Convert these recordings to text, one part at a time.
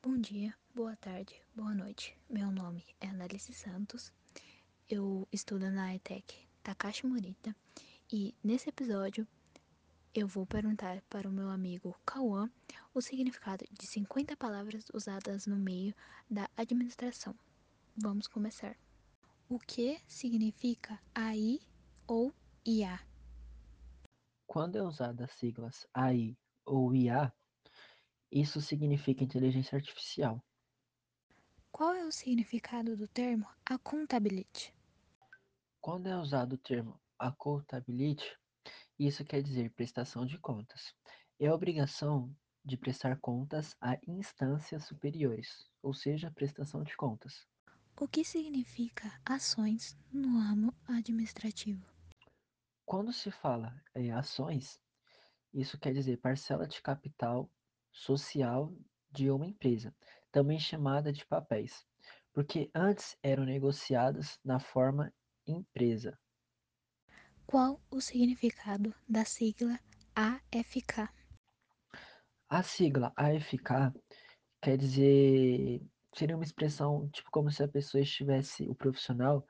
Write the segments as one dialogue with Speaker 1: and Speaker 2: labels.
Speaker 1: Bom dia, boa tarde, boa noite. Meu nome é Analice Santos. Eu estudo na ETEC Takashi Morita e nesse episódio eu vou perguntar para o meu amigo Cauã o significado de 50 palavras usadas no meio da administração. Vamos começar. O que significa AI ou IA?
Speaker 2: Quando é usada as siglas AI ou IA, isso significa inteligência artificial.
Speaker 1: Qual é o significado do termo accountability?
Speaker 2: Quando é usado o termo accountability, isso quer dizer prestação de contas. É a obrigação de prestar contas a instâncias superiores, ou seja, prestação de contas.
Speaker 1: O que significa ações no ramo administrativo?
Speaker 2: Quando se fala em ações, isso quer dizer parcela de capital social de uma empresa, também chamada de papéis, porque antes eram negociadas na forma empresa.
Speaker 1: Qual o significado da sigla AFK?
Speaker 2: A sigla AFK quer dizer, seria uma expressão tipo como se a pessoa estivesse, o profissional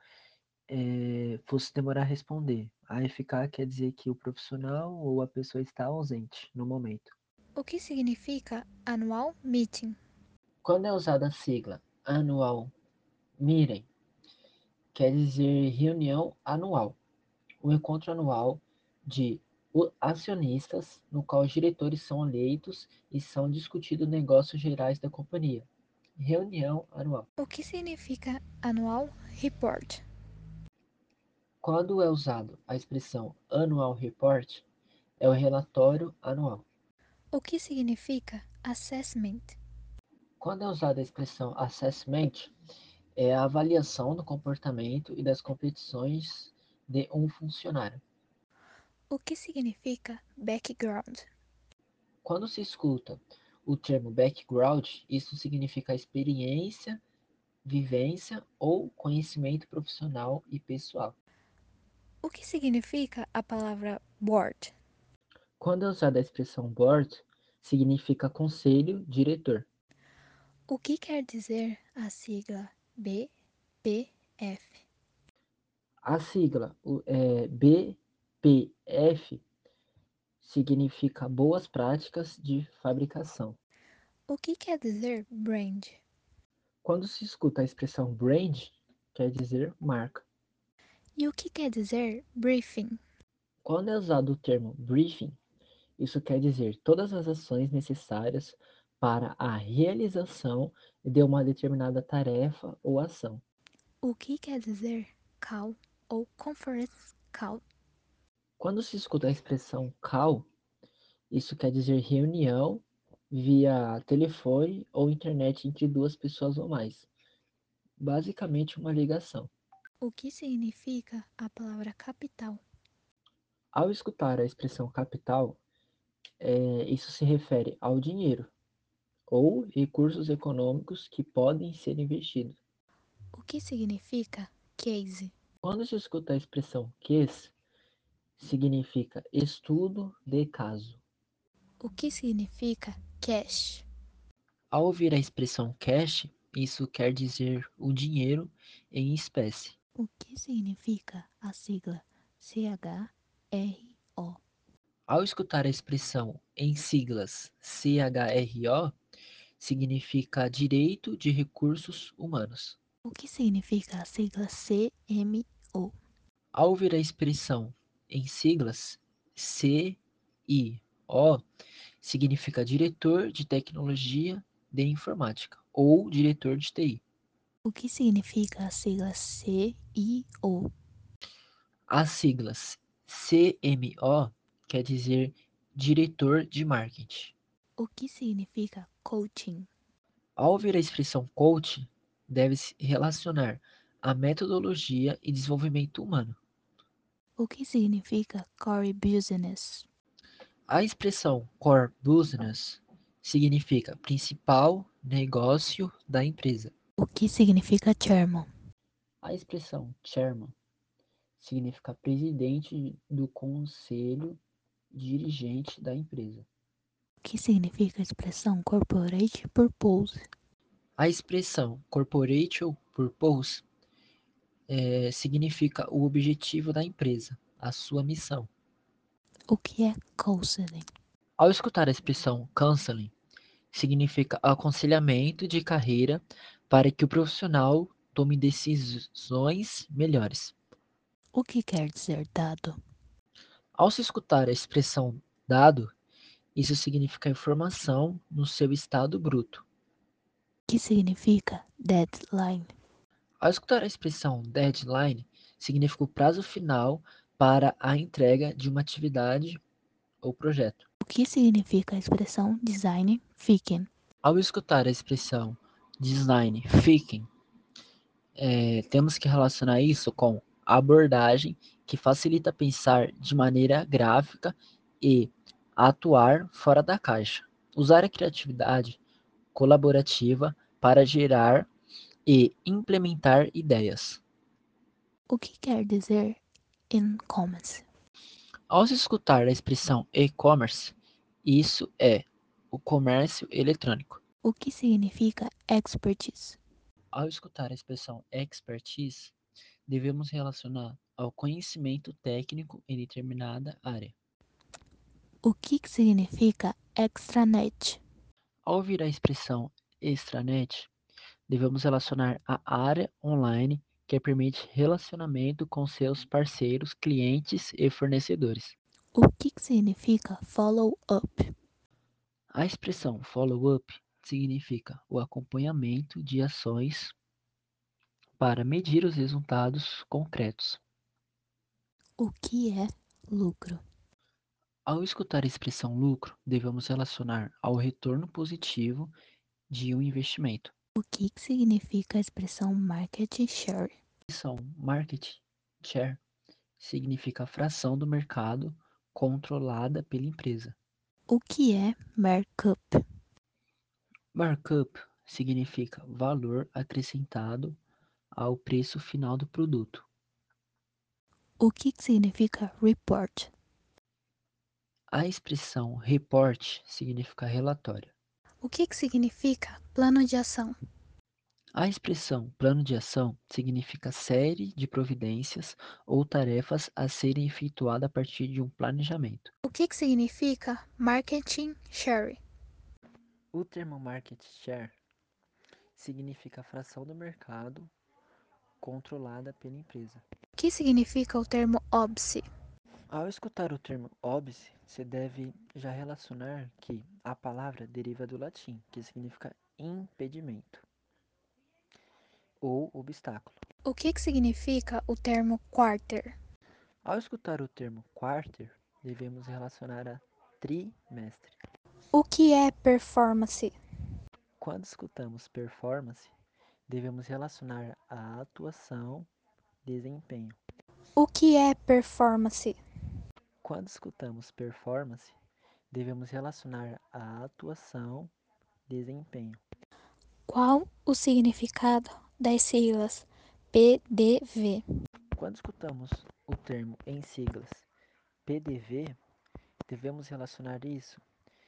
Speaker 2: fosse demorar a responder. AFK quer dizer que o profissional ou a pessoa está ausente no momento.
Speaker 1: O que significa annual meeting?
Speaker 2: Quando é usada a sigla Annual Meeting, quer dizer reunião anual, o encontro anual de acionistas, no qual os diretores são eleitos e são discutidos negócios gerais da companhia. Reunião anual.
Speaker 1: O que significa annual report?
Speaker 2: Quando é usado a expressão annual report, é o relatório anual.
Speaker 1: O que significa assessment?
Speaker 2: Quando é usada a expressão assessment, é a avaliação do comportamento e das competições de um funcionário.
Speaker 1: O que significa background?
Speaker 2: Quando se escuta o termo background, isso significa experiência, vivência ou conhecimento profissional e pessoal.
Speaker 1: O que significa a palavra board?
Speaker 2: Quando é usada a expressão board, significa conselho, diretor.
Speaker 1: O que quer dizer a sigla BPF?
Speaker 2: A sigla BPF significa boas práticas de fabricação.
Speaker 1: O que quer dizer brand?
Speaker 2: Quando se escuta a expressão brand, quer dizer marca.
Speaker 1: E o que quer dizer briefing?
Speaker 2: Quando é usado o termo briefing, isso quer dizer todas as ações necessárias para a realização de uma determinada tarefa ou ação.
Speaker 1: O que quer dizer call ou conference call?
Speaker 2: Quando se escuta a expressão call, isso quer dizer reunião via telefone ou internet entre duas pessoas ou mais. Basicamente, uma ligação.
Speaker 1: O que significa a palavra capital?
Speaker 2: Ao escutar a expressão capital, isso se refere ao dinheiro ou recursos econômicos que podem ser investidos.
Speaker 1: O que significa case?
Speaker 2: Quando se escuta a expressão case, significa estudo de caso.
Speaker 1: O que significa cash?
Speaker 2: Ao ouvir a expressão cash, isso quer dizer o dinheiro em espécie.
Speaker 1: O que significa a sigla CHRO?
Speaker 2: Ao escutar a expressão em siglas CHRO, significa Direito de Recursos Humanos.
Speaker 1: O que significa a sigla CMO?
Speaker 2: Ao ouvir a expressão em siglas CIO, significa Diretor de Tecnologia de Informática ou Diretor de TI.
Speaker 1: O que significa a sigla CIO?
Speaker 2: As siglas CMO quer dizer Diretor de Marketing.
Speaker 1: O que significa coaching?
Speaker 2: Ao ouvir a expressão coach, deve-se relacionar a metodologia e desenvolvimento humano.
Speaker 1: O que significa core business?
Speaker 2: A expressão core business significa principal negócio da empresa.
Speaker 1: O que significa chairman?
Speaker 2: A expressão chairman significa presidente do conselho dirigente da empresa.
Speaker 1: O que significa a expressão corporate purpose?
Speaker 2: A expressão corporate purpose significa o objetivo da empresa, a sua missão.
Speaker 1: O que é counseling?
Speaker 2: Ao escutar a expressão counseling, significa aconselhamento de carreira para que o profissional tome decisões melhores.
Speaker 1: O que quer dizer dado?
Speaker 2: Ao se escutar a expressão dado, isso significa informação no seu estado bruto.
Speaker 1: O que significa deadline?
Speaker 2: Ao escutar a expressão deadline, significa o prazo final para a entrega de uma atividade ou projeto.
Speaker 1: O que significa a expressão design thinking?
Speaker 2: Ao escutar a expressão design thinking, temos que relacionar isso com a abordagem que facilita pensar de maneira gráfica e atuar fora da caixa. Usar a criatividade colaborativa para gerar e implementar ideias.
Speaker 1: O que quer dizer e-commerce?
Speaker 2: Ao se escutar a expressão e-commerce, isso é o comércio eletrônico.
Speaker 1: O que significa expertise?
Speaker 2: Ao escutar a expressão expertise, devemos relacionar ao conhecimento técnico em determinada área.
Speaker 1: O que significa extranet?
Speaker 2: Ao ouvir a expressão extranet, devemos relacionar a área online que permite relacionamento com seus parceiros, clientes e fornecedores.
Speaker 1: O que significa follow-up?
Speaker 2: A expressão follow-up significa o acompanhamento de ações para medir os resultados concretos.
Speaker 1: O que é lucro?
Speaker 2: Ao escutar a expressão lucro, devemos relacionar ao retorno positivo de um investimento.
Speaker 1: O que significa a expressão market share?
Speaker 2: A expressão market share significa a fração do mercado controlada pela empresa.
Speaker 1: O que é markup?
Speaker 2: Markup significa valor acrescentado ao preço final do produto.
Speaker 1: O que significa report?
Speaker 2: A expressão report significa relatório.
Speaker 1: O que significa plano de ação?
Speaker 2: A expressão plano de ação significa série de providências ou tarefas a serem efetuadas a partir de um planejamento.
Speaker 1: O que significa marketing share?
Speaker 2: O termo market share significa a fração do mercado controlada pela empresa.
Speaker 1: O que significa o termo OBS?
Speaker 2: Ao escutar o termo óbice, você deve já relacionar que a palavra deriva do latim, que significa impedimento ou obstáculo.
Speaker 1: O que significa o termo quarter?
Speaker 2: Ao escutar o termo quarter, devemos relacionar a trimestre.
Speaker 1: O que é performance?
Speaker 2: Quando escutamos performance, devemos relacionar a atuação, desempenho.
Speaker 1: O que é performance?
Speaker 2: Quando escutamos performance, devemos relacionar a atuação, desempenho.
Speaker 1: Qual o significado das siglas PDV?
Speaker 2: Quando escutamos o termo em siglas PDV, devemos relacionar isso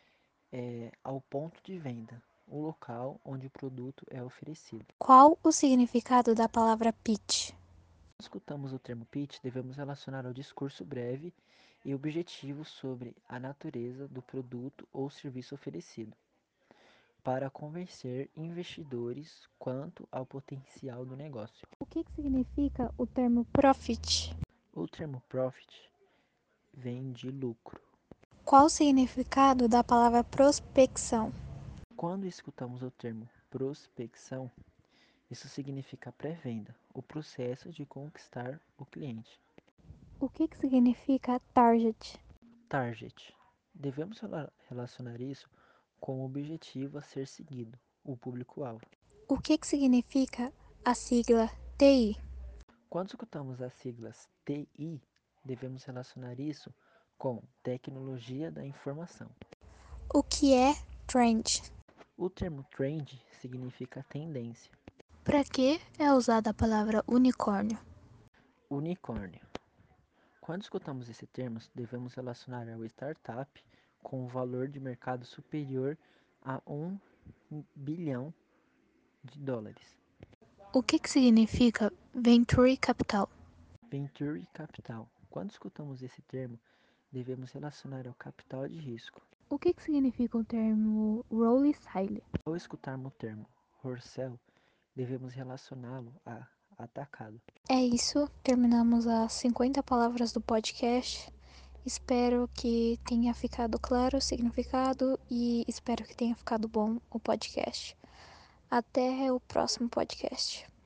Speaker 2: ao ponto de venda, o local onde o produto é oferecido.
Speaker 1: Qual o significado da palavra pitch?
Speaker 2: Quando escutamos o termo pitch, devemos relacionar ao discurso breve e objetivo sobre a natureza do produto ou serviço oferecido, para convencer investidores quanto ao potencial do negócio.
Speaker 1: O que significa o termo profit?
Speaker 2: O termo profit vem de lucro.
Speaker 1: Qual o significado da palavra prospecção?
Speaker 2: Quando escutamos o termo prospecção, isso significa pré-venda, o processo de conquistar o cliente.
Speaker 1: O que significa target?
Speaker 2: Target. Devemos relacionar isso com o objetivo a ser seguido, o público-alvo.
Speaker 1: O que significa a sigla TI?
Speaker 2: Quando escutamos as siglas TI, devemos relacionar isso com tecnologia da informação.
Speaker 1: O que é trend?
Speaker 2: O termo trend significa tendência.
Speaker 1: Para que é usada a palavra unicórnio?
Speaker 2: Unicórnio. Quando escutamos esse termo, devemos relacionar ao startup com um valor de mercado superior a 1 bilhão
Speaker 3: de dólares.
Speaker 1: O que significa Venture Capital?
Speaker 3: Venture Capital. Quando escutamos esse termo, devemos relacionar ao capital de risco.
Speaker 1: O que significa o termo Role Sale?
Speaker 3: Ao escutarmos o termo Horcel, devemos relacioná-lo a atacado.
Speaker 1: É isso, terminamos as 50 palavras do podcast. Espero que tenha ficado claro o significado e espero que tenha ficado bom o podcast. Até o próximo podcast.